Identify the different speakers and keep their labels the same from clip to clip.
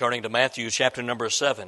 Speaker 1: Turning to Matthew chapter number 7.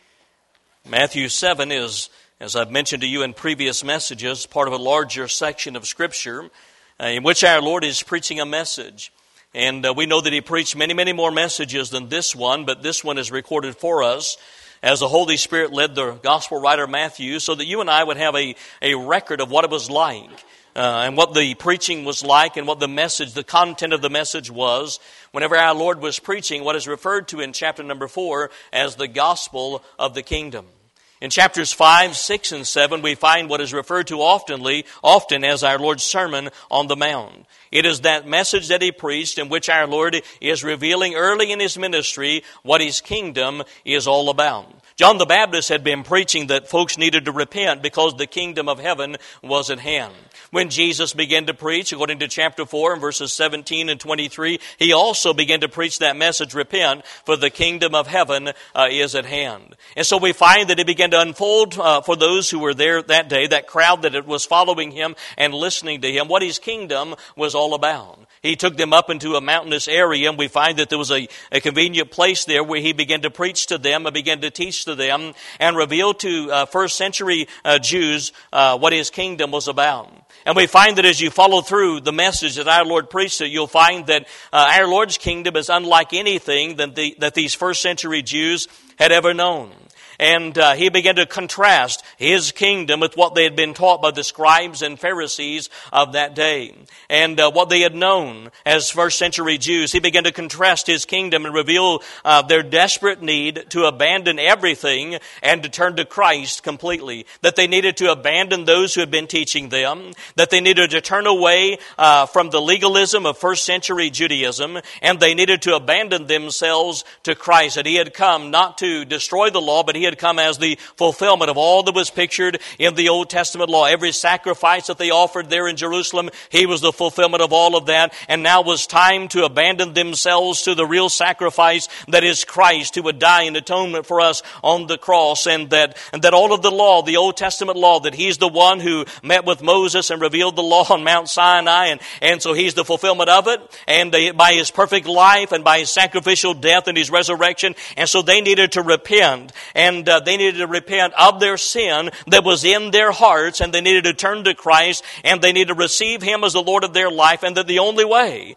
Speaker 1: Matthew 7 is, as I've mentioned to you in previous messages, part of a larger section of Scripture in which our Lord is preaching a message. And we know that He preached many, many more messages than this one, but this one is recorded for us as the Holy Spirit led the Gospel writer Matthew, so that you and I would have a record of what it was like. And what the preaching was like and what the message, the content of the message was whenever our Lord was preaching what is referred to in chapter number 4 as the gospel of the kingdom. In chapters 5, 6, and 7, we find what is referred to often as our Lord's Sermon on the Mount. It is that message that He preached in which our Lord is revealing early in His ministry what His kingdom is all about. John the Baptist had been preaching that folks needed to repent because the kingdom of heaven was at hand. When Jesus began to preach, according to chapter 4 and verses 17 and 23, He also began to preach that message, repent, for the kingdom of heaven is at hand. And so we find that it began to unfold for those who were there that day, that crowd that was following Him and listening to Him, what His kingdom was all about. He took them up into a mountainous area, and we find that there was a convenient place there where He began to preach to them and began to teach to them and reveal to first century Jews what His kingdom was about. And we find that as you follow through the message that our Lord preached, you'll find that our Lord's kingdom is unlike anything that these first century Jews had ever known. And He began to contrast His kingdom with what they had been taught by the scribes and Pharisees of that day. And what they had known as first century Jews, He began to contrast His kingdom and reveal their desperate need to abandon everything and to turn to Christ completely. That they needed to abandon those who had been teaching them. That they needed to turn away from the legalism of first century Judaism. And they needed to abandon themselves to Christ. That He had come not to destroy the law, but He had come as the fulfillment of all that was pictured in the Old Testament law. Every sacrifice that they offered there in Jerusalem, He was the fulfillment of all of that. And now was time to abandon themselves to the real sacrifice that is Christ, who would die in atonement for us on the cross. And that all of the law, the Old Testament law, that He's the one who met with Moses and revealed the law on Mount Sinai. And so He's the fulfillment of it. And by His perfect life and by His sacrificial death and His resurrection. And so they needed to repent. And they needed to repent of their sin that was in their hearts, and they needed to turn to Christ, and they needed to receive Him as the Lord of their life, and that the only way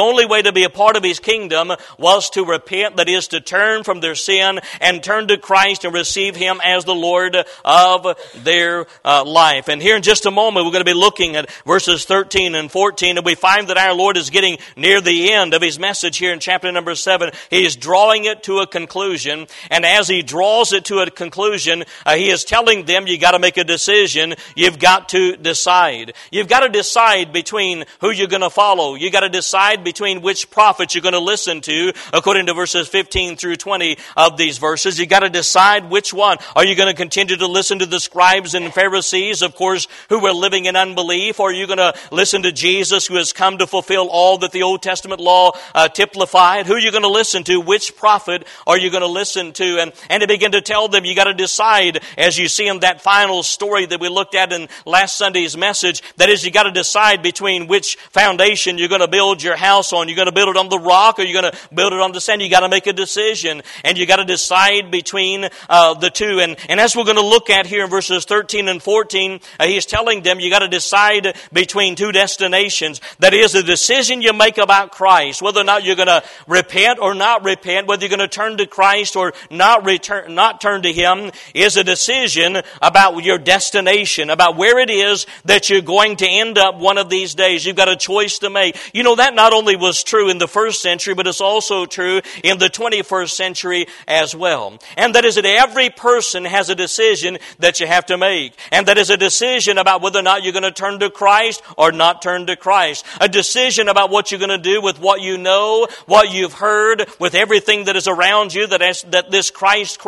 Speaker 1: to be a part of His kingdom was to repent, that is, to turn from their sin and turn to Christ and receive Him as the Lord of their life. And here in just a moment, we're going to be looking at verses 13 and 14, and we find that our Lord is getting near the end of His message here in chapter number 7. He is drawing it to a conclusion, and as He draws it to a conclusion, He is telling them, you got to make a decision. You've got to decide. You've got to decide between who you're going to follow. You've got to decide between which prophets you're going to listen to, according to verses 15 through 20 of these verses. You've got to decide which one. Are you going to continue to listen to the scribes and Pharisees, of course, who were living in unbelief? Or are you going to listen to Jesus, who has come to fulfill all that the Old Testament law typified? Who are you going to listen to? Which prophet are you going to listen to? And He began to tell them, you got to decide, as you see in that final story that we looked at in last Sunday's message, that is, you got to decide between which foundation you're going to build your house on. You're going to build it on the rock, or you're going to build it on the sand. You got to make a decision, and you got to decide between the two. And as we're going to look at here in verses 13 and 14, He's telling them, you got to decide between two destinations. That is, the decision you make about Christ, whether or not you're going to repent or not repent, whether you're going to turn to Christ or not turn to Him, is a decision about your destination, about where it is that you're going to end up one of these days. You've got a choice to make. You know, that not only was true in the first century, but it's also true in the 21st century as well. And that is that every person has a decision that you have to make. And that is a decision about whether or not you're going to turn to Christ or not turn to Christ. A decision about what you're going to do with what you know, what you've heard, with everything that is around you that this Christ created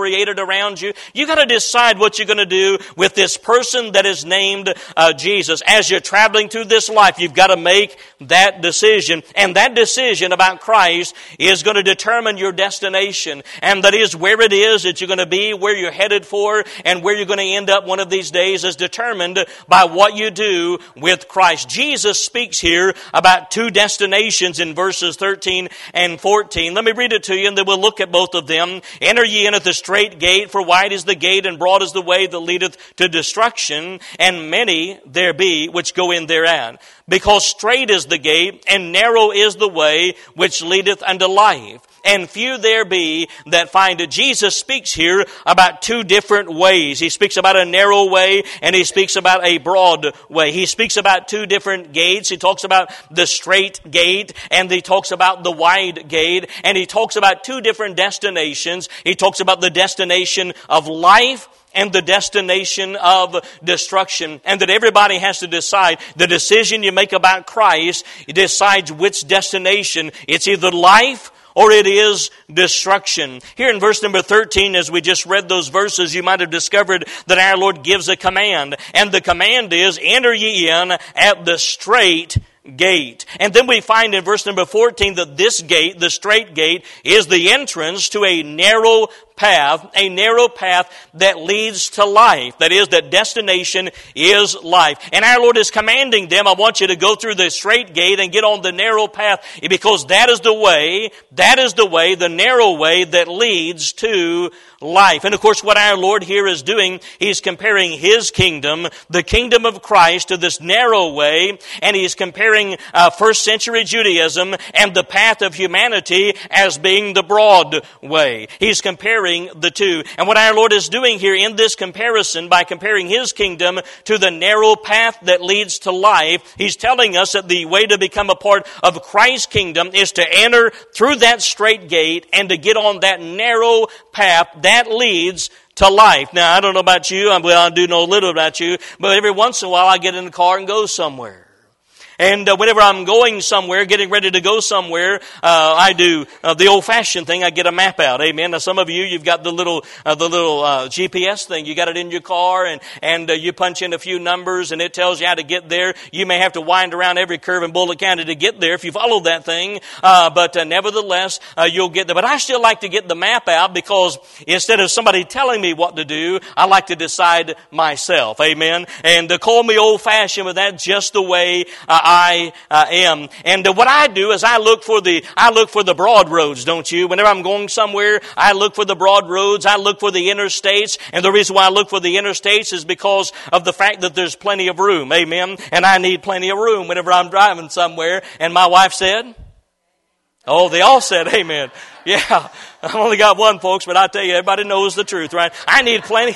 Speaker 1: around you. You got to decide what you're going to do with this person that is named Jesus. As you're traveling through this life, you've got to make that decision. And that decision about Christ is going to determine your destination. And that is where it is that you're going to be, where you're headed for, and where you're going to end up one of these days is determined by what you do with Christ. Jesus speaks here about two destinations in verses 13 and 14. Let me read it to you and then we'll look at both of them. Enter ye in at the strait gate, for wide is the gate and broad is the way that leadeth to destruction, and many there be which go in thereat. Because strait is the gate and narrow is the way which leadeth unto life, and few there be that find it. Jesus speaks here about two different ways. He speaks about a narrow way and he speaks about a broad way. He speaks about two different gates. He talks about the strait gate and he talks about the wide gate, and he talks about two different destinations. He talks about the destination of life and the destination of destruction. And that everybody has to decide. The decision you make about Christ decides which destination. It's either life or it is destruction. Here in verse number 13, as we just read those verses, you might have discovered that our Lord gives a command. And the command is, enter ye in at the strait gate. And then we find in verse number 14 that this gate, the strait gate, is the entrance to a narrow path that leads to life. That is, that destination is life. And our Lord is commanding them, I want you to go through the strait gate and get on the narrow path, because that is the way, the narrow way that leads to life. And of course, what our Lord here is doing, He's comparing His kingdom, the kingdom of Christ, to this narrow way, and He's comparing first century Judaism and the path of humanity as being the broad way. He's comparing the two. And what our Lord is doing here in this comparison, by comparing His kingdom to the narrow path that leads to life, He's telling us that the way to become a part of Christ's kingdom is to enter through that strait gate and to get on that narrow path that leads to life. Now, I don't know about you. Well, I do know a little about you, but every once in a while I get in the car and go somewhere. And whenever I'm going somewhere, getting ready to go somewhere, I do the old-fashioned thing. I get a map out. Amen. Now, some of you, you've got the little GPS thing. You got it in your car, and you punch in a few numbers, and it tells you how to get there. You may have to wind around every curve in Bullitt County to get there if you follow that thing. But nevertheless, you'll get there. But I still like to get the map out, because instead of somebody telling me what to do, I like to decide myself. Amen. And call me old-fashioned, but that's just the way I am. And what I do is I look for the broad roads, don't you? Whenever I'm going somewhere, I look for the broad roads. I look for the interstates. And the reason why I look for the interstates is because of the fact that there's plenty of room. Amen. And I need plenty of room whenever I'm driving somewhere. And my wife said, oh, they all said amen. Yeah. I've only got one, folks, but I tell you, everybody knows the truth, right? I need plenty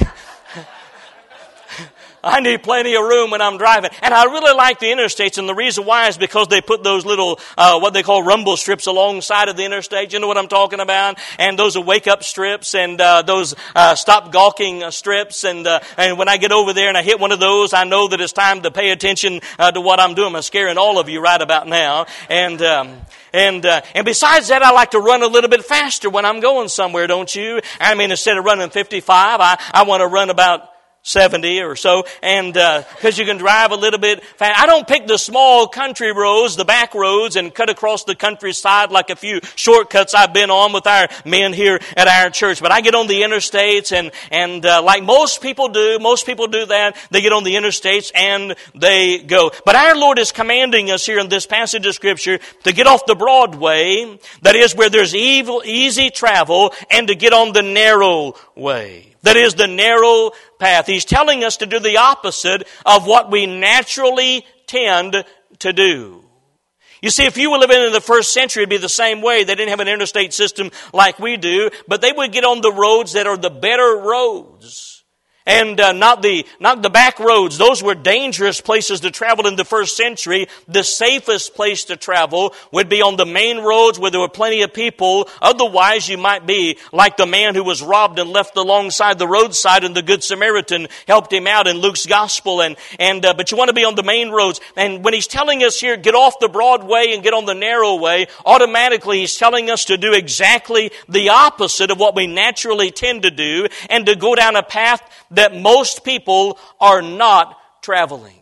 Speaker 1: of room when I'm driving. And I really like the interstates, and the reason why is because they put those little, what they call rumble strips alongside of the interstate. You know what I'm talking about? And those are wake-up strips, and those stop gawking strips. And when I get over there and I hit one of those, I know that it's time to pay attention to what I'm doing. I'm scaring all of you right about now. And besides that, I like to run a little bit faster when I'm going somewhere, don't you? I mean, instead of running 55, I want to run about 70 or so, and because you can drive a little bit fast. I don't pick the small country roads, the back roads, and cut across the countryside like a few shortcuts I've been on with our men here at our church. But I get on the interstates, and like most people do that. They get on the interstates and they go. But our Lord is commanding us here in this passage of Scripture to get off the broad way, that is where there's easy travel, and to get on the narrow way. That is the narrow path. He's telling us to do the opposite of what we naturally tend to do. You see, if you were living in the first century, it'd be the same way. They didn't have an interstate system like we do, but they would get on the roads that are the better roads. and not the back roads. Those were dangerous places to travel in the first century. The safest place to travel would be on the main roads where there were plenty of people. Otherwise, you might be like the man who was robbed and left alongside the roadside, and the Good Samaritan helped him out in Luke's Gospel. But you want to be on the main roads. And when he's telling us here, get off the broad way and get on the narrow way, automatically he's telling us to do exactly the opposite of what we naturally tend to do, and to go down a path that most people are not traveling.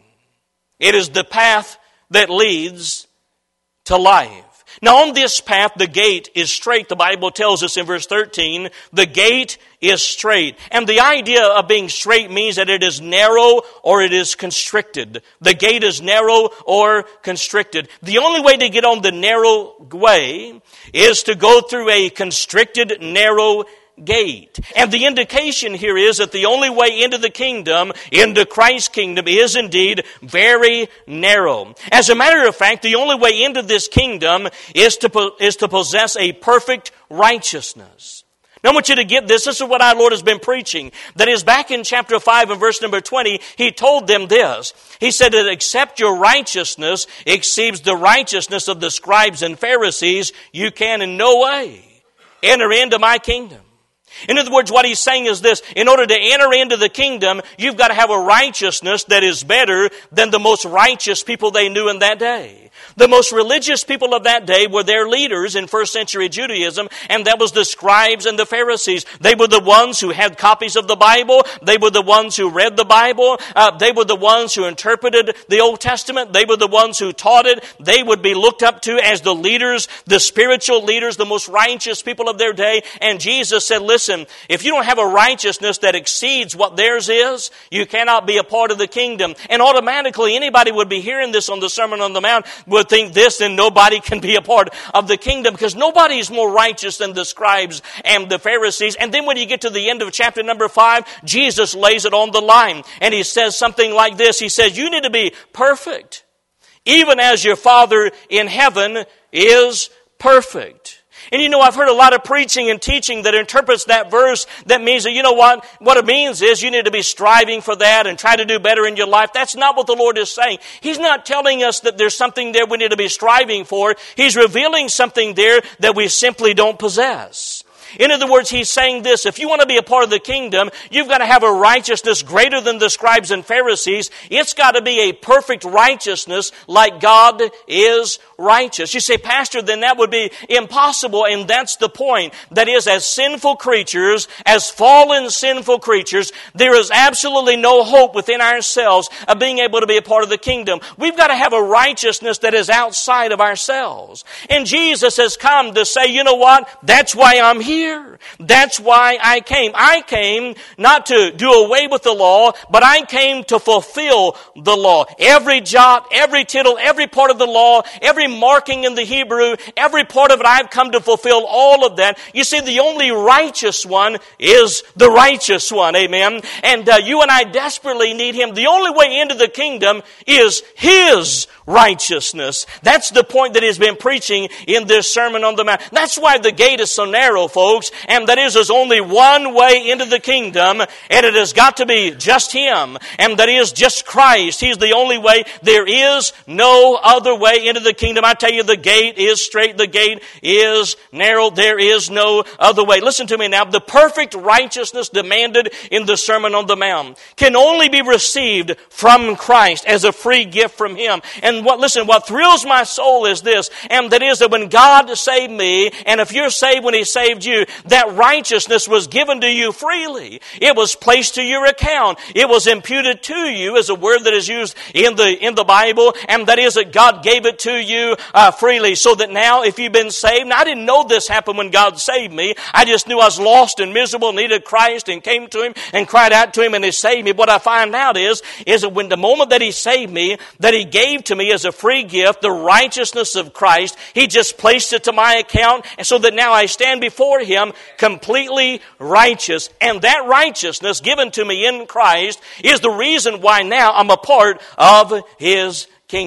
Speaker 1: It is the path that leads to life. Now on this path, the gate is straight. The Bible tells us in verse 13, the gate is straight. And the idea of being straight means that it is narrow or it is constricted. The gate is narrow or constricted. The only way to get on the narrow way is to go through a constricted, narrow gate. And the indication here is that the only way into the kingdom, into Christ's kingdom, is indeed very narrow. As a matter of fact, the only way into this kingdom is to possess a perfect righteousness. Now I want you to get this. This is what our Lord has been preaching. That is, back in chapter 5 and verse number 20, He told them this. He said that except your righteousness exceeds the righteousness of the scribes and Pharisees, you can in no way enter into my kingdom. In other words, what he's saying is this: in order to enter into the kingdom, you've got to have a righteousness that is better than the most righteous people they knew in that day. The most religious people of that day were their leaders in first century Judaism, and that was the scribes and the Pharisees. They were the ones who had copies of the Bible. They were the ones who read the Bible. They were the ones who interpreted the Old Testament. They were the ones who taught it. They would be looked up to as the leaders, the spiritual leaders, the most righteous people of their day. And Jesus said, listen, if you don't have a righteousness that exceeds what theirs is, you cannot be a part of the kingdom. And automatically anybody would be hearing this on the Sermon on the Mount would think this, and nobody can be a part of the kingdom, because nobody is more righteous than the scribes and the Pharisees. And then when you get to the end of chapter number 5, Jesus lays it on the line, and He says something like this. He says, you need to be perfect, even as your Father in heaven is perfect. And you know, I've heard a lot of preaching and teaching that interprets that verse. That means that, you know what it means is you need to be striving for that and try to do better in your life. That's not what the Lord is saying. He's not telling us that there's something there we need to be striving for. He's revealing something there that we simply don't possess. In other words, He's saying this: if you want to be a part of the kingdom, you've got to have a righteousness greater than the scribes and Pharisees. It's got to be a perfect righteousness like God is righteous. You say, Pastor, then that would be impossible, and that's the point. That is, as sinful creatures, as fallen sinful creatures, there is absolutely no hope within ourselves of being able to be a part of the kingdom. We've got to have a righteousness that is outside of ourselves. And Jesus has come to say, you know what? That's why I'm here. That's why I came. I came not to do away with the law, but I came to fulfill the law. Every jot, every tittle, every part of the law, every marking in the Hebrew, every part of it, I've come to fulfill all of that. You see, the only righteous one is the righteous one. Amen. And you and I desperately need Him. The only way into the kingdom is His righteousness. That's the point that He's been preaching in this Sermon on the Mount. That's why the gate is so narrow, folks. And that is, there's only one way into the kingdom, and it has got to be just Him. And that is just Christ. He's the only way. There is no other way into the kingdom. I tell you, the gate is straight. The gate is narrow. There is no other way. Listen to me now. The perfect righteousness demanded in the Sermon on the Mount can only be received from Christ as a free gift from Him. And what thrills my soul is this, and that is that when God saved me, and if you're saved when He saved you, that righteousness was given to you freely. It was placed to your account. It was imputed to you, as a word that is used in the Bible, and that is that God gave it to you freely, so that now if you've been saved, now I didn't know this happened when God saved me. I just knew I was lost and miserable, needed Christ, and came to Him and cried out to Him, and He saved me. What I find out is that when the moment that He saved me, that He gave to me as a free gift the righteousness of Christ. He just placed it to my account, and so that now I stand before Him completely righteous. And that righteousness given to me in Christ is the reason why now I'm a part of His kingdom.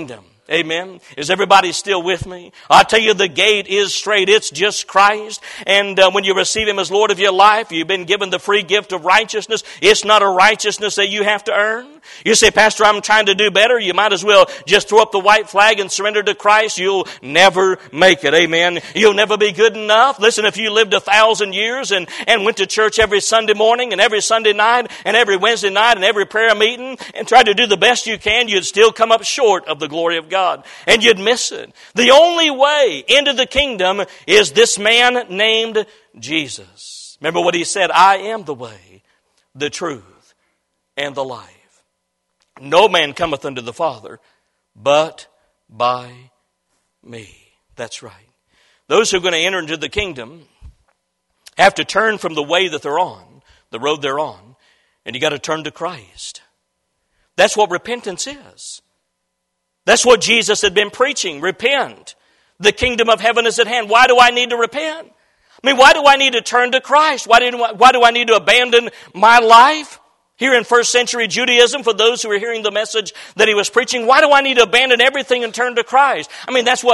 Speaker 1: Amen. Is everybody still with me? I tell you, the gate is straight. It's just Christ. And when you receive Him as Lord of your life, you've been given the free gift of righteousness. It's not a righteousness that you have to earn. You say, Pastor, I'm trying to do better. You might as well just throw up the white flag and surrender to Christ. You'll never make it. Amen. You'll never be good enough. Listen, if you lived 1,000 years and went to church every Sunday morning and every Sunday night and every Wednesday night and every prayer meeting and tried to do the best you can, you'd still come up short of the glory of God. And you'd miss it. The only way into the kingdom is this man named Jesus. Remember what He said, I am the way, the truth, and the life. No man cometh unto the Father but by me. That's right. Those who are going to enter into the kingdom have to turn from the way that they're on, the road they're on, and you got to turn to Christ. That's what repentance is. That's what Jesus had been preaching. Repent. The kingdom of heaven is at hand. Why do I need to repent? I mean, why do I need to turn to Christ? Why do I need to abandon my life? Here in first century Judaism, for those who are hearing the message that he was preaching, why do I need to abandon everything and turn to Christ? I mean, that's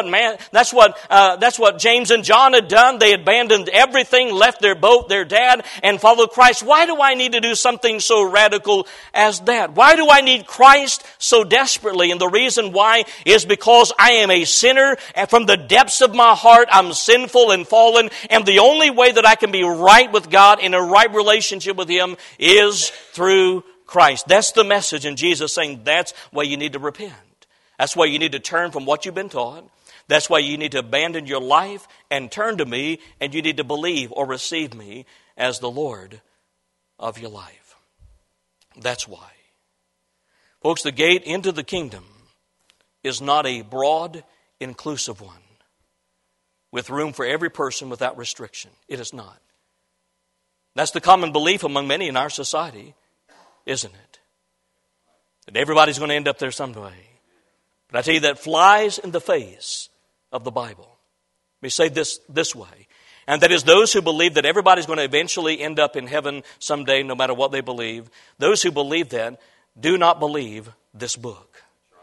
Speaker 1: what James and John had done. They abandoned everything, left their boat, their dad, and followed Christ. Why do I need to do something so radical as that? Why do I need Christ so desperately? And the reason why is because I am a sinner, and from the depths of my heart, I'm sinful and fallen, and the only way that I can be right with God, in a right relationship with Him, is through Christ. That's the message, and Jesus saying that's why you need to repent. That's why you need to turn from what you've been taught. That's why you need to abandon your life and turn to me, and you need to believe or receive me as the Lord of your life. That's why. Folks, the gate into the kingdom is not a broad, inclusive one with room for every person without restriction. It is not. That's the common belief among many in our society, isn't it? That everybody's going to end up there some way. But I tell you, that flies in the face of the Bible. Let me say this way. And that is those who believe that everybody's going to eventually end up in heaven someday, no matter what they believe. Those who believe that do not believe this book.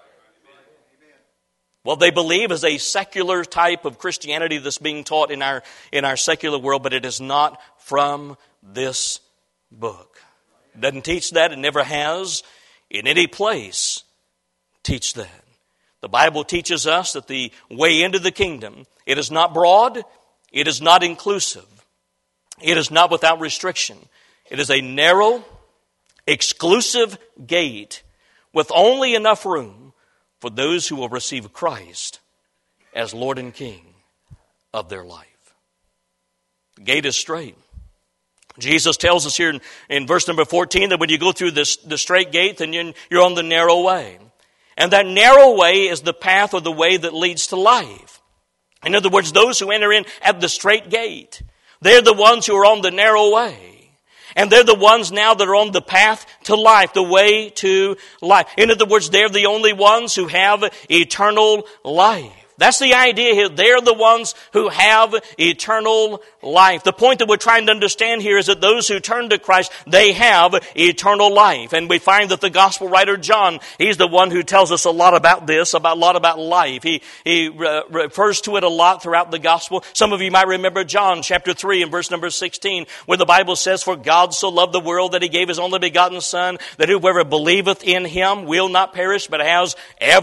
Speaker 1: What they believe is a secular type of Christianity that's being taught in our secular world, but it is not from this book. It doesn't teach that. It never has in any place teach that. The Bible teaches us that the way into the kingdom, it is not broad, it is not inclusive, it is not without restriction. It is a narrow, exclusive gate with only enough room for those who will receive Christ as Lord and King of their life. The gate is straight. Jesus tells us here in verse number 14 that when you go through the straight gate, then you're on the narrow way. And that narrow way is the path or the way that leads to life. In other words, those who enter in at the straight gate, they're the ones who are on the narrow way. And they're the ones now that are on the path to life, the way to life. In other words, they're the only ones who have eternal life. That's the idea here. They're the ones who have eternal life. The point that we're trying to understand here is that those who turn to Christ, they have eternal life. And we find that the gospel writer John, he's the one who tells us a lot about this, a lot about life. He refers to it a lot throughout the gospel. Some of you might remember John chapter 3 and verse number 16, where the Bible says, "For God so loved the world that He gave His only begotten Son, that whoever believeth in Him will not perish, but has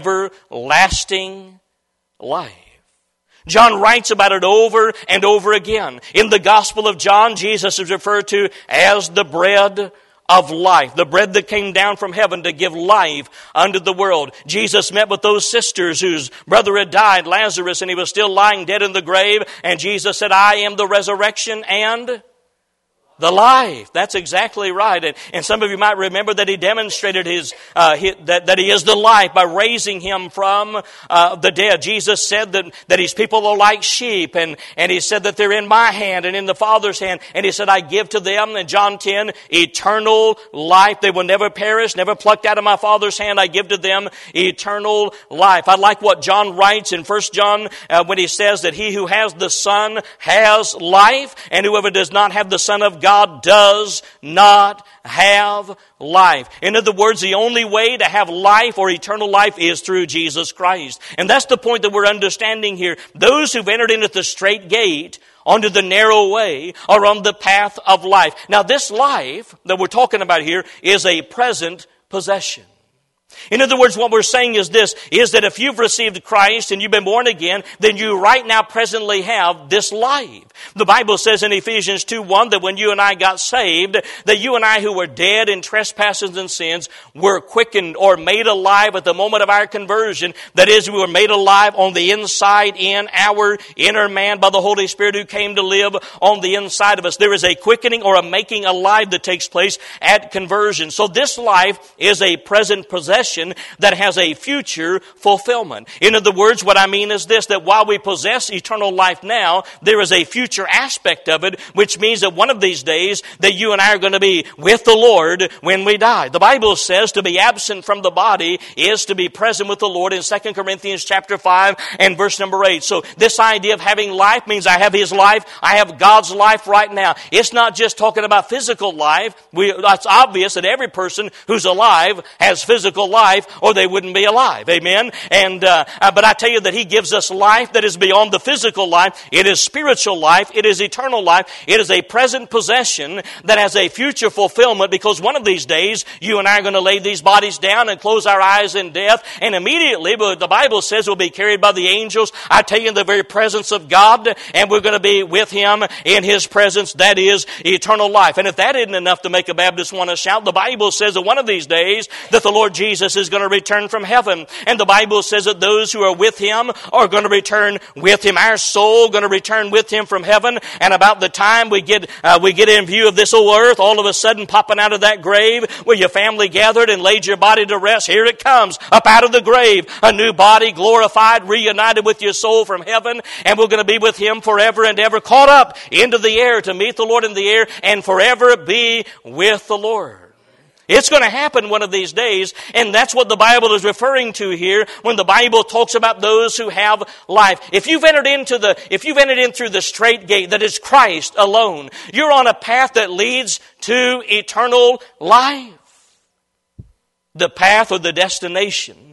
Speaker 1: everlasting life." John writes about it over and over again. In the Gospel of John, Jesus is referred to as the bread of life, the bread that came down from heaven to give life unto the world. Jesus met with those sisters whose brother had died, Lazarus, and he was still lying dead in the grave, and Jesus said, "I am the resurrection and the life." That's exactly right. And some of you might remember that He demonstrated that He is the life by raising Him from the dead. Jesus said that His people are like sheep, and He said that they're in my hand and in the Father's hand. And He said, "I give to them," in John 10, "eternal life. They will never perish, never plucked out of my Father's hand. I give to them eternal life." I like what John writes in 1 John when he says that he who has the Son has life, and whoever does not have the Son of God God does not have life. In other words, the only way to have life or eternal life is through Jesus Christ. And that's the point that we're understanding here. Those who've entered into the straight gate, onto the narrow way, are on the path of life. Now, this life that we're talking about here is a present possession. In other words, what we're saying is this, is that if you've received Christ and you've been born again, then you right now presently have this life. The Bible says in Ephesians 2:1 that when you and I got saved, that you and I who were dead in trespasses and sins were quickened or made alive at the moment of our conversion. That is, we were made alive on the inside in our inner man by the Holy Spirit who came to live on the inside of us. There is a quickening or a making alive that takes place at conversion. So this life is a present possession that has a future fulfillment. In other words, what I mean is this, that while we possess eternal life now, there is a future aspect of it, which means that one of these days that you and I are going to be with the Lord when we die. The Bible says to be absent from the body is to be present with the Lord in 2 Corinthians chapter 5 and verse number 8. So this idea of having life means I have His life, I have God's life right now. It's not just talking about physical life. It's obvious that every person who's alive has physical life or they wouldn't be alive. Amen? But I tell you that He gives us life that is beyond the physical life. It is spiritual life. It is eternal life. It is a present possession that has a future fulfillment, because one of these days you and I are going to lay these bodies down and close our eyes in death, and immediately, the Bible says, we'll be carried by the angels. I tell you, in the very presence of God, and we're going to be with Him in His presence. That is eternal life. And if that isn't enough to make a Baptist want to shout, the Bible says that one of these days that the Lord Jesus is going to return from heaven. And the Bible says that those who are with Him are going to return with Him. Our soul going to return with Him from heaven. And about the time we get in view of this old earth, all of a sudden popping out of that grave where your family gathered and laid your body to rest, here it comes, up out of the grave, a new body, glorified, reunited with your soul from heaven. And we're going to be with Him forever and ever, caught up into the air to meet the Lord in the air and forever be with the Lord. It's going to happen one of these days, and that's what the Bible is referring to here when the Bible talks about those who have life. If you've entered in through the straight gate that is Christ alone, you're on a path that leads to eternal life. The path or the destination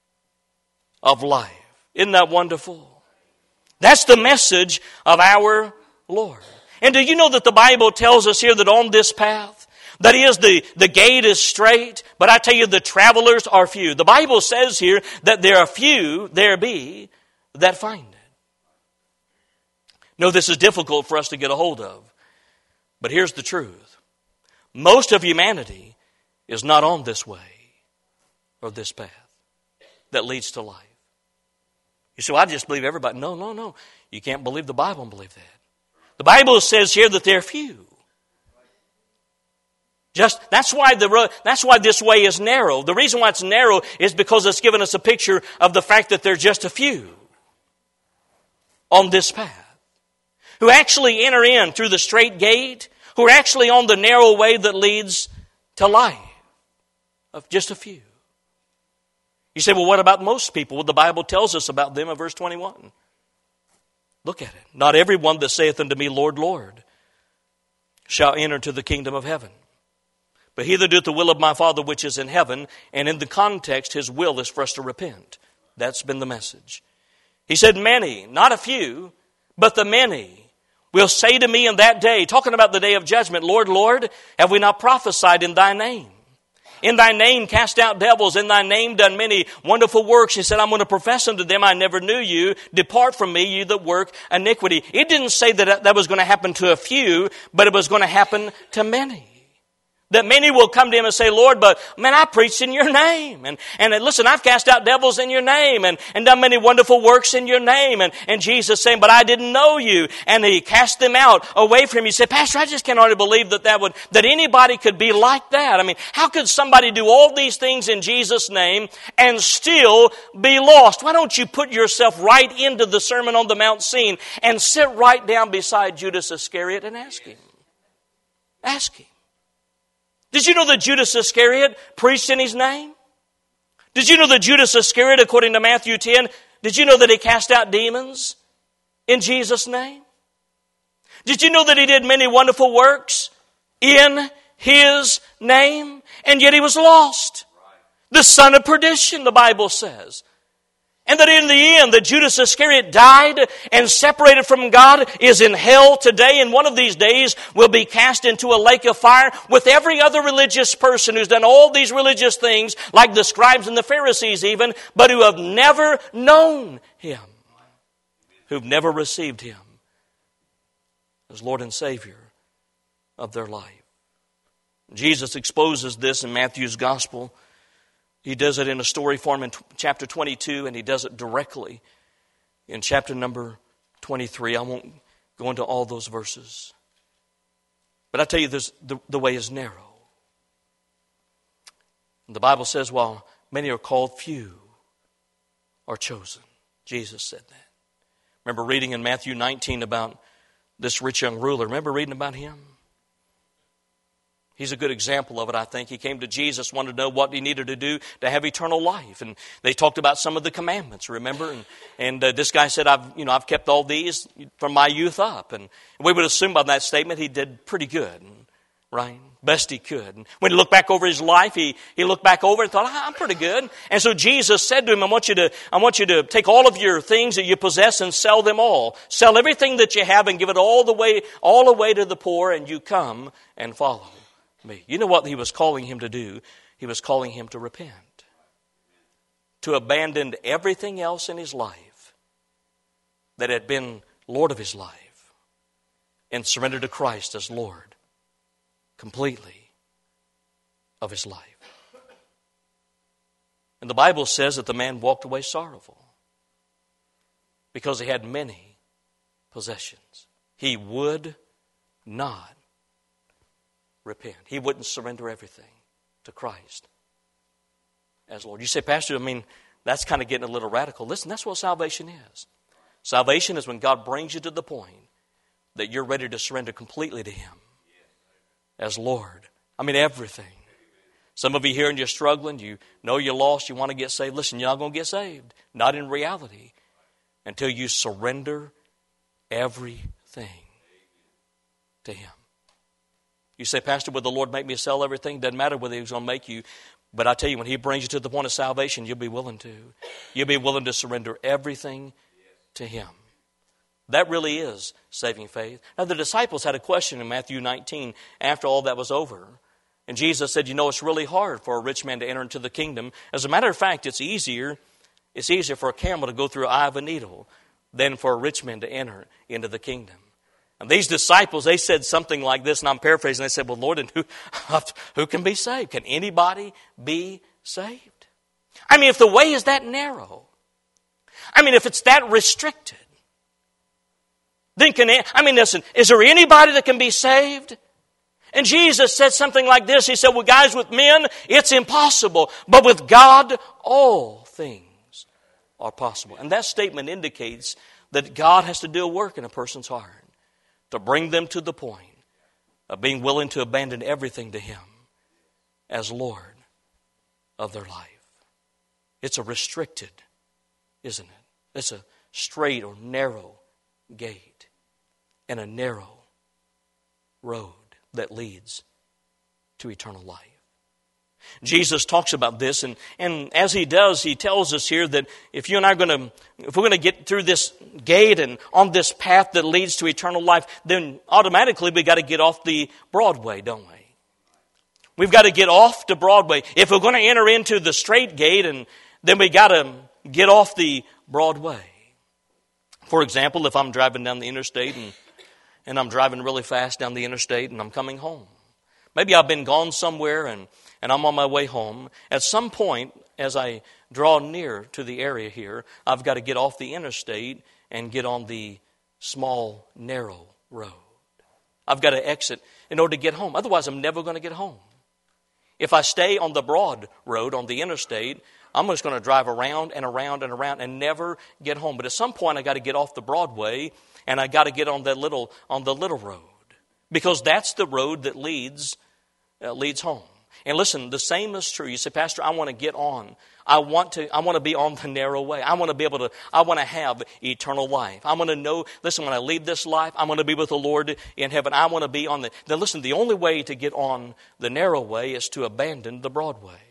Speaker 1: of life. Isn't that wonderful? That's the message of our Lord. And do you know that the Bible tells us here that on this path, that is, the gate is straight, but I tell you, the travelers are few. The Bible says here that there are few, there be, that find it. No, this is difficult for us to get a hold of. But here's the truth. Most of humanity is not on this way or this path that leads to life. You say, well, I just believe everybody. No. You can't believe the Bible and believe that. The Bible says here that there are few. That's why this way is narrow. The reason why it's narrow is because it's given us a picture of the fact that there are just a few on this path who actually enter in through the straight gate, who are actually on the narrow way that leads to life. Of just a few. You say, well, what about most people? Well, the Bible tells us about them in verse 21. Look at it. Not everyone that saith unto me, Lord, Lord, shall enter into the kingdom of heaven, but he that doeth the will of my Father which is in heaven. And in the context, His will is for us to repent. That's been the message. He said, many, not a few, but the many will say to me in that day, talking about the day of judgment, Lord, Lord, have we not prophesied in Thy name? In Thy name cast out devils, in Thy name done many wonderful works. He said, I'm going to profess unto them, I never knew you. Depart from me, you that work iniquity. It didn't say that was going to happen to a few, but it was going to happen to many. That many will come to Him and say, Lord, but man, I preached in Your name. And listen, I've cast out devils in Your name and done many wonderful works in Your name. And Jesus saying, but I didn't know you. And He cast them out away from Him. You say, Pastor, I just cannot believe that anybody could be like that. I mean, how could somebody do all these things in Jesus' name and still be lost? Why don't you put yourself right into the Sermon on the Mount scene and sit right down beside Judas Iscariot and ask him? Ask him. Did you know that Judas Iscariot preached in His name? Did you know that Judas Iscariot, according to Matthew 10, did you know that he cast out demons in Jesus' name? Did you know that he did many wonderful works in His name, and yet he was lost. The son of perdition, the Bible says. And that in the end, that Judas Iscariot died and separated from God, is in hell today, and one of these days will be cast into a lake of fire with every other religious person who's done all these religious things, like the scribes and the Pharisees even, but who have never known Him, who've never received Him as Lord and Savior of their life. Jesus exposes this in Matthew's Gospel. He does it in a story form in chapter 22, and He does it directly in chapter number 23. I won't go into all those verses. But I tell you, the way is narrow. The Bible says, while many are called, few are chosen. Jesus said that. Remember reading in Matthew 19 about this rich young ruler. Remember reading about him? He's a good example of it, I think. He came to Jesus, wanted to know what he needed to do to have eternal life. And they talked about some of the commandments, remember? And this guy said, I've kept all these from my youth up. And we would assume by that statement he did pretty good, right? Best he could. And when he looked back over his life, he looked back over and thought, I'm pretty good. And so Jesus said to him, I want you to take all of your things that you possess and sell them all. Sell everything that you have and give it all away to the poor, and you come and follow me. You know what he was calling him to do? He was calling him to repent. To abandon everything else in his life that had been Lord of his life and surrender to Christ as Lord completely of his life. And the Bible says that the man walked away sorrowful because he had many possessions. He would not repent. He wouldn't surrender everything to Christ as Lord. You say, Pastor, that's kind of getting a little radical. Listen, that's what salvation is. Salvation is when God brings you to the point that you're ready to surrender completely to Him as Lord. Everything. Some of you here and you're struggling, you know you're lost, you want to get saved. Listen, you're not going to get saved. Not in reality until you surrender everything to Him. You say, Pastor, would the Lord make me sell everything? Doesn't matter whether He's going to make you. But I tell you, when He brings you to the point of salvation, you'll be willing to. You'll be willing to surrender everything to Him. That really is saving faith. Now, the disciples had a question in Matthew 19 after all that was over. And Jesus said, it's really hard for a rich man to enter into the kingdom. As a matter of fact, it's easier for a camel to go through the eye of a needle than for a rich man to enter into the kingdom. And these disciples, they said something like this, and I'm paraphrasing. They said, well, Lord, and who can be saved? Can anybody be saved? If the way is that narrow, if it's that restricted, then listen, is there anybody that can be saved? And Jesus said something like this. He said, well, guys, with men, it's impossible. But with God, all things are possible. And that statement indicates that God has to do a work in a person's heart to bring them to the point of being willing to abandon everything to Him as Lord of their life. It's a restricted, isn't it? It's a straight or narrow gate and a narrow road that leads to eternal life. Jesus talks about this, and as He does, He tells us here that if you and I are if we're going to get through this gate and on this path that leads to eternal life, then automatically we got to get off the Broadway, don't we? We've got to get off to Broadway. If we're going to enter into the straight gate, and then we got to get off the Broadway. For example, if I'm driving down the interstate and I'm driving really fast down the interstate and I'm coming home. Maybe I've been gone somewhere and I'm on my way home. At some point, as I draw near to the area here, I've got to get off the interstate and get on the small, narrow road. I've got to exit in order to get home. Otherwise, I'm never going to get home. If I stay on the broad road, on the interstate, I'm just going to drive around and around and around and never get home. But at some point, I got to get off the Broadway and I got to get on the little road, because that's the road that leads home. And listen, the same is true. You say, Pastor, I want to get on. I want to be on the narrow way. I want to have eternal life. I want to know, listen, when I leave this life, I'm going to be with the Lord in heaven. I want to be on the... Now listen, the only way to get on the narrow way is to abandon the broad way.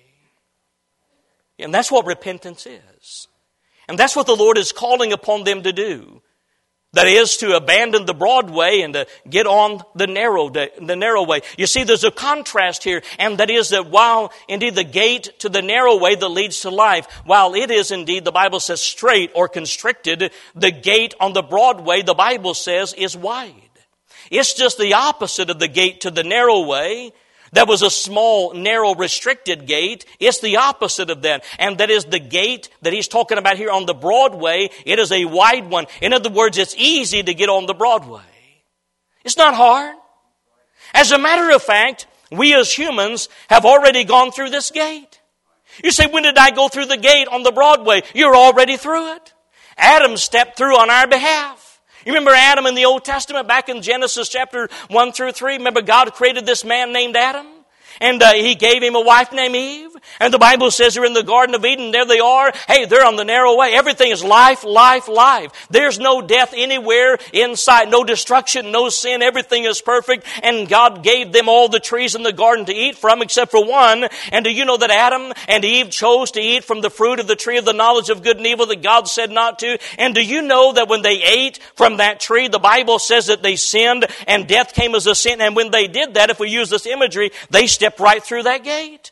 Speaker 1: And that's what repentance is. And that's what the Lord is calling upon them to do. That is, to abandon the broad way and to get on the narrow way. You see, there's a contrast here, and that is that while indeed the gate to the narrow way that leads to life, while it is indeed, the Bible says, straight or constricted, the gate on the broad way, the Bible says, is wide. It's just the opposite of the gate to the narrow way. That was a small, narrow, restricted gate. It's the opposite of that. And that is the gate that he's talking about here on the broad way. It is a wide one. In other words, it's easy to get on the broad way. It's not hard. As a matter of fact, we as humans have already gone through this gate. You say, when did I go through the gate on the broad way? You're already through it. Adam stepped through on our behalf. You remember Adam in the Old Testament, back in Genesis chapter 1 through 3? Remember God created this man named Adam? And he gave him a wife named Eve. And the Bible says they're in the Garden of Eden. There they are. Hey, they're on the narrow way. Everything is life, life, life. There's no death anywhere in sight. No destruction, no sin. Everything is perfect. And God gave them all the trees in the garden to eat from except for one. And do you know that Adam and Eve chose to eat from the fruit of the tree of the knowledge of good and evil that God said not to? And do you know that when they ate from that tree, the Bible says that they sinned and death came as a sin. And when they did that, if we use this imagery, they stepped right through that gate.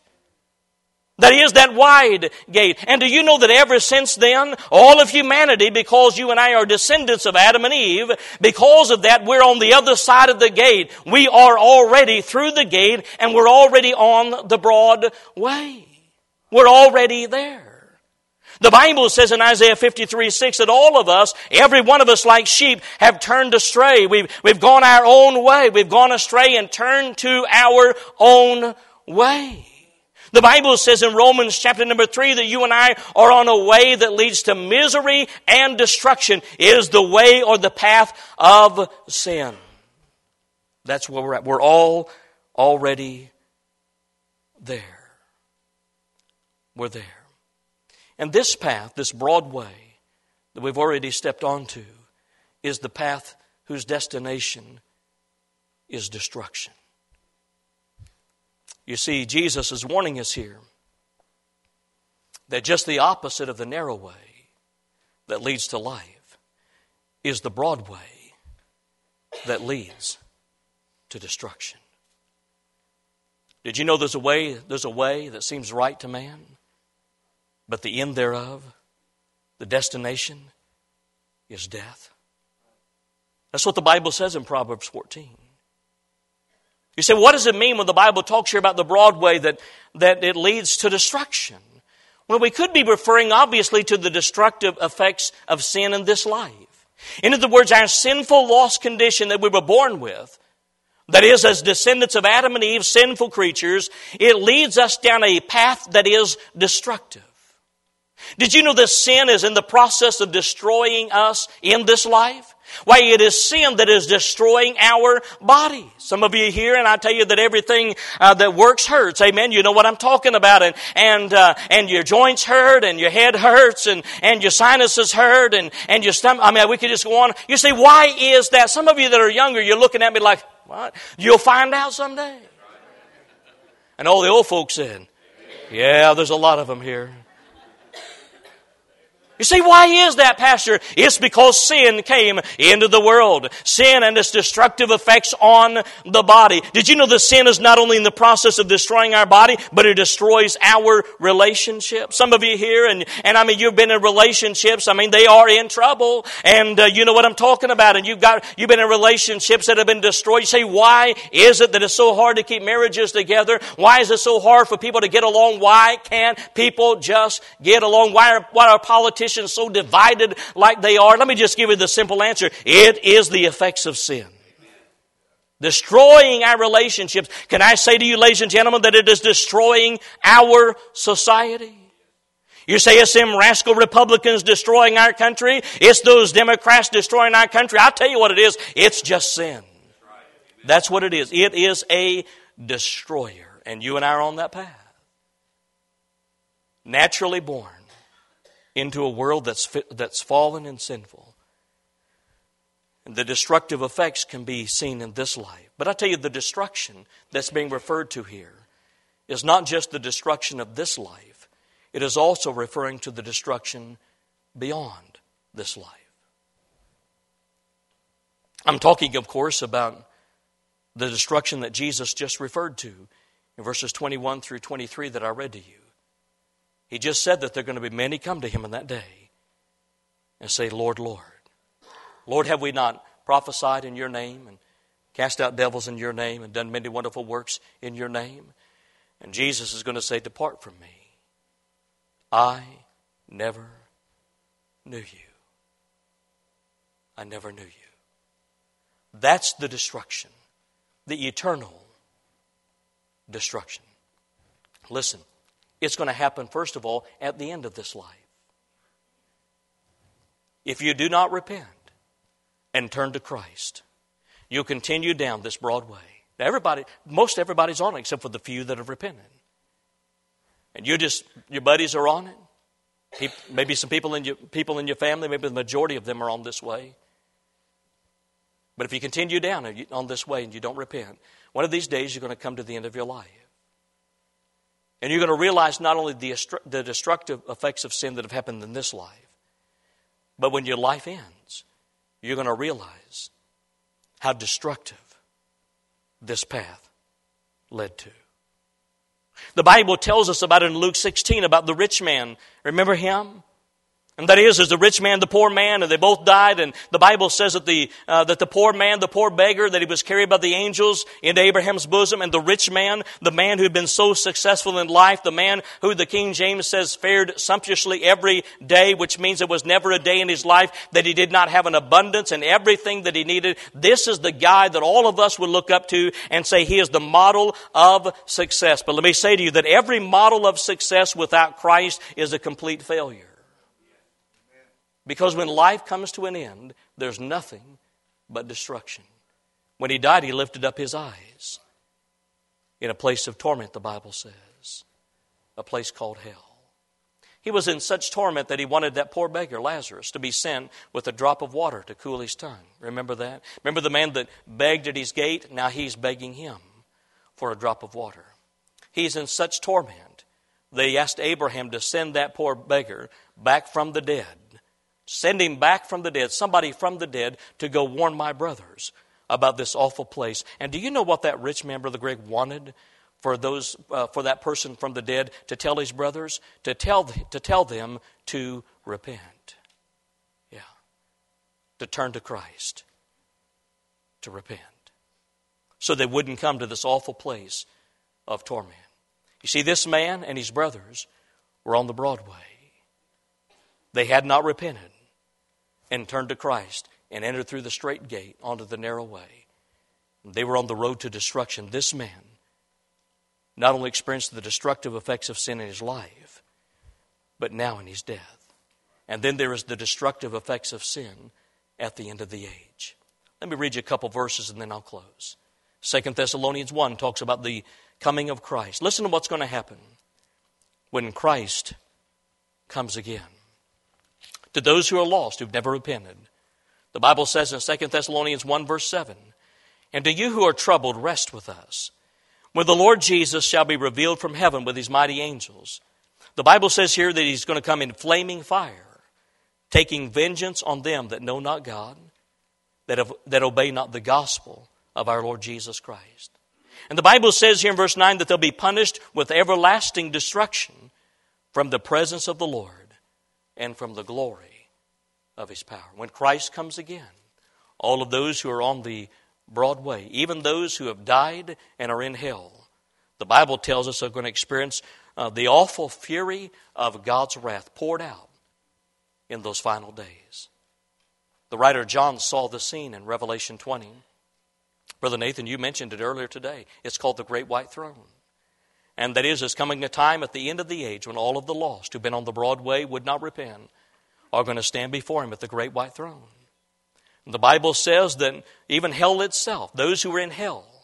Speaker 1: That is that wide gate. And do you know that ever since then, all of humanity, because you and I are descendants of Adam and Eve, because of that, we're on the other side of the gate. We are already through the gate, and we're already on the broad way. We're already there. The Bible says in Isaiah 53:6 that all of us, every one of us like sheep, have turned astray. We've gone our own way. We've gone astray and turned to our own way. The Bible says in Romans chapter number 3 that you and I are on a way that leads to misery and destruction. It is the way or the path of sin. That's where we're at. We're all already there. We're there. And this path, this broad way that we've already stepped onto, is the path whose destination is destruction. You see, Jesus is warning us here that just the opposite of the narrow way that leads to life is the broad way that leads to destruction. Did you know there's a way that seems right to man, but the end thereof, the destination, is death? That's what the Bible says in Proverbs 14. You say, what does it mean when the Bible talks here about the broad way that it leads to destruction? Well, we could be referring obviously to the destructive effects of sin in this life. In other words, our sinful, lost condition that we were born with, that is, as descendants of Adam and Eve, sinful creatures, it leads us down a path that is destructive. Did you know that sin is in the process of destroying us in this life? Why, it is sin that is destroying our body. Some of you here, and I tell you that everything that works hurts. Amen. You know what I'm talking about. And your joints hurt, and your head hurts, and your sinuses hurt, and your stomach. I mean, we could just go on. You say, why is that? Some of you that are younger, you're looking at me like, what? You'll find out someday. And all the old folks said, yeah, there's a lot of them here. You say, why is that, Pastor? It's because sin came into the world. Sin and its destructive effects on the body. Did you know that sin is not only in the process of destroying our body, but it destroys our relationships? Some of you here, and I mean, you've been in relationships. I mean, they are in trouble. And you know what I'm talking about. And you've been in relationships that have been destroyed. You say, why is it that it's so hard to keep marriages together? Why is it so hard for people to get along? Why can't people just get along? Why are politicians so divided like they are? Let me just give you the simple answer. It is the effects of sin. Destroying our relationships. Can I say to you, ladies and gentlemen, that it is destroying our society? You say it's them rascal Republicans destroying our country. It's those Democrats destroying our country. I'll tell you what it is. It's just sin. That's what it is. It is a destroyer. and you and I are on that path. Naturally born into a world that's fallen and sinful. And the destructive effects can be seen in this life. But I tell you, the destruction that's being referred to here is not just the destruction of this life. It is also referring to the destruction beyond this life. I'm talking, of course, about the destruction that Jesus just referred to in verses 21 through 23 that I read to you. He just said that there are going to be many come to Him in that day and say, Lord, Lord. Lord, have we not prophesied in your name and cast out devils in your name and done many wonderful works in your name? And Jesus is going to say, depart from me. I never knew you. I never knew you. That's the destruction, the eternal destruction. Listen, it's going to happen, first of all, at the end of this life. If you do not repent and turn to Christ, you'll continue down this broad way. Now most everybody's on it except for the few that have repented. And your buddies are on it. Maybe some people in your family, maybe the majority of them are on this way. But if you continue down on this way and you don't repent, one of these days you're going to come to the end of your life. And you're going to realize not only the destructive effects of sin that have happened in this life, but when your life ends, you're going to realize how destructive this path led to. The Bible tells us about it in Luke 16, about the rich man. Remember him? And that is, the rich man, the poor man, and they both died. And the Bible says that the poor man, the poor beggar, that he was carried by the angels into Abraham's bosom. And the rich man, the man who had been so successful in life, the man who the King James says fared sumptuously every day, which means there was never a day in his life that he did not have an abundance and everything that he needed. This is the guy that all of us would look up to and say he is the model of success. But let me say to you that every model of success without Christ is a complete failure. Because when life comes to an end, there's nothing but destruction. When he died, he lifted up his eyes in a place of torment, the Bible says, a place called hell. He was in such torment that he wanted that poor beggar, Lazarus, to be sent with a drop of water to cool his tongue. Remember that? Remember the man that begged at his gate? Now he's begging him for a drop of water. He's in such torment that he asked Abraham to send that poor beggar back from the dead. Send him back from the dead, somebody from the dead, to go warn my brothers about this awful place. And do you know what that rich man, Brother Greg, wanted for that person from the dead to tell his brothers? To tell them to repent. Yeah. To turn to Christ. To repent. So they wouldn't come to this awful place of torment. You see, this man and his brothers were on the broad way. They had not repented and turned to Christ and entered through the straight gate onto the narrow way. They were on the road to destruction. This man not only experienced the destructive effects of sin in his life, but now in his death. And then there is the destructive effects of sin at the end of the age. Let me read you a couple verses and then I'll close. 2 Thessalonians 1 talks about the coming of Christ. Listen to what's going to happen when Christ comes again. To those who are lost, who've never repented. The Bible says in 2 Thessalonians 1 verse 7, and to you who are troubled, rest with us, when the Lord Jesus shall be revealed from heaven with his mighty angels. The Bible says here that he's going to come in flaming fire, taking vengeance on them that know not God, that obey not the gospel of our Lord Jesus Christ. And the Bible says here in verse 9 that they'll be punished with everlasting destruction from the presence of the Lord and from the glory of his power. When Christ comes again, all of those who are on the broad way, even those who have died and are in hell, the Bible tells us are going to experience the awful fury of God's wrath poured out in those final days. The writer John saw the scene in Revelation 20. Brother Nathan, you mentioned it earlier today. It's called the Great White Throne. And that is, there's coming a time at the end of the age when all of the lost who've been on the broad way, would not repent, are going to stand before him at the Great White Throne. And the Bible says that even hell itself, those who are in hell,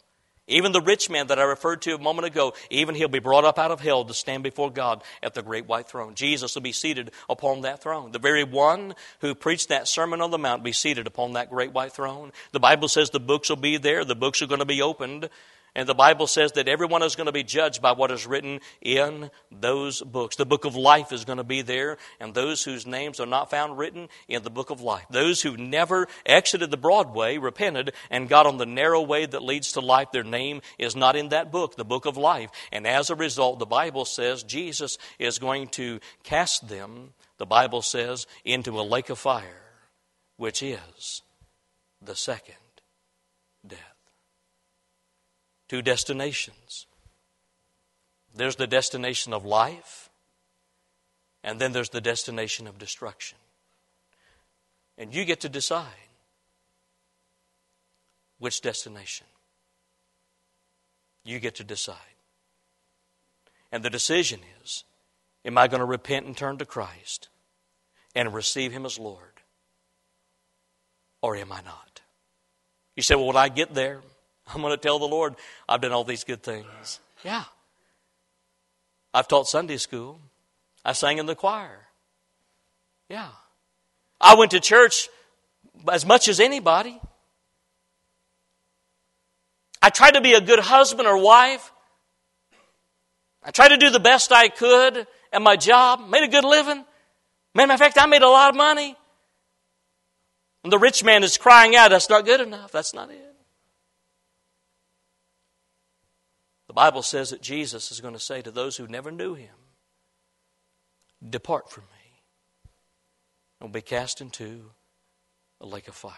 Speaker 1: Even the rich man that I referred to a moment ago, even he'll be brought up out of hell to stand before God at the great white throne. Jesus will be seated upon that throne. The very one who preached that Sermon on the Mount will be seated upon that great white throne. The Bible says the books will be there. The books are going to be opened. And the Bible says that everyone is going to be judged by what is written in those books. The book of life is going to be there, and those whose names are not found written in the book of life. Those who never exited the broad way, repented, and got on the narrow way that leads to life, their name is not in that book, the book of life. And as a result, the Bible says Jesus is going to cast them, the Bible says, into a lake of fire, which is the second death. Two destinations. There's the destination of life, and then there's the destination of destruction. And you get to decide which destination. You get to decide. And the decision is, am I going to repent and turn to Christ and receive Him as Lord? Or am I not? You say, well, when I get there, I'm going to tell the Lord, I've done all these good things. Yeah. I've taught Sunday school. I sang in the choir. Yeah. I went to church as much as anybody. I tried to be a good husband or wife. I tried to do the best I could at my job. Made a good living. Matter of fact, I made a lot of money. And the rich man is crying out, that's not good enough. That's not it. The Bible says that Jesus is going to say to those who never knew Him, depart from me, and will be cast into a lake of fire.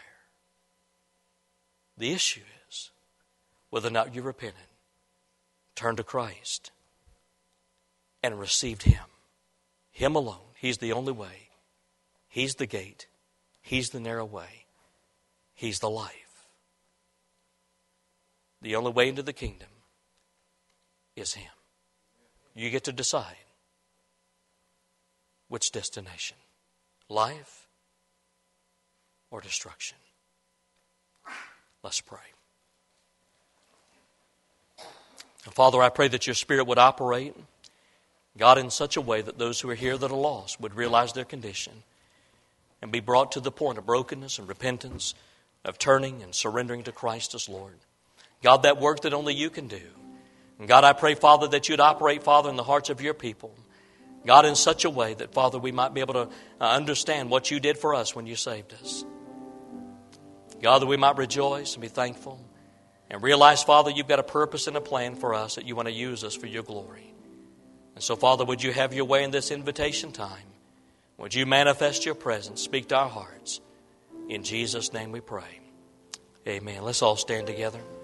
Speaker 1: The issue is whether or not you repented, turned to Christ, and received Him. Him alone. He's the only way. He's the gate. He's the narrow way. He's the life. The only way into the kingdom is Him. You get to decide which destination, life or destruction. Let's pray. Father, I pray that Your Spirit would operate, God, in such a way that those who are here that are lost would realize their condition and be brought to the point of brokenness and repentance, of turning and surrendering to Christ as Lord. God, that work that only You can do. And God, I pray, Father, that You'd operate, Father, in the hearts of Your people. God, in such a way that, Father, we might be able to understand what You did for us when You saved us. God, that we might rejoice and be thankful and realize, Father, You've got a purpose and a plan for us, that You want to use us for Your glory. And so, Father, would You have Your way in this invitation time? Would You manifest Your presence, speak to our hearts? In Jesus' name we pray. Amen. Let's all stand together.